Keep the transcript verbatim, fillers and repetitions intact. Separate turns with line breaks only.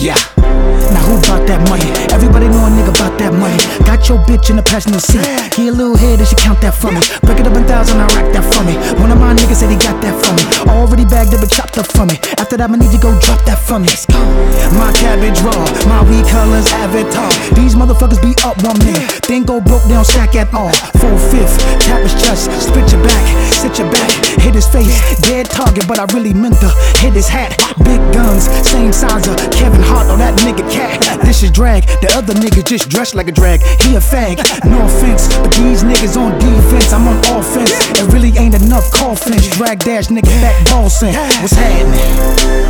Yeah. Now who bought that money? Everybody know a nigga bought that money. Got your bitch in the passenger seat. He a little head and she count that for me. Break it up in thousand, I rack that for me. One of my niggas said he got that for me. Already bagged up and chopped up for me. After that, I need you go drop that for me. Let's go. My cabbage raw, my weed colors avatar. These motherfuckers be up one minute, then go broke, they don't stack at all. Four fifth, tap his chest, split your back, sit your back, hit his face, dead target, but I really meant to hit his hat. Big guns, same size of Kevin Hart or that nigga Cat. This is drag, the other nigga just dressed like a drag. He a fag, no offense, but these niggas on defense, I'm on offense. It really ain't enough coffins. Drag dash nigga back ball sent. What's happening?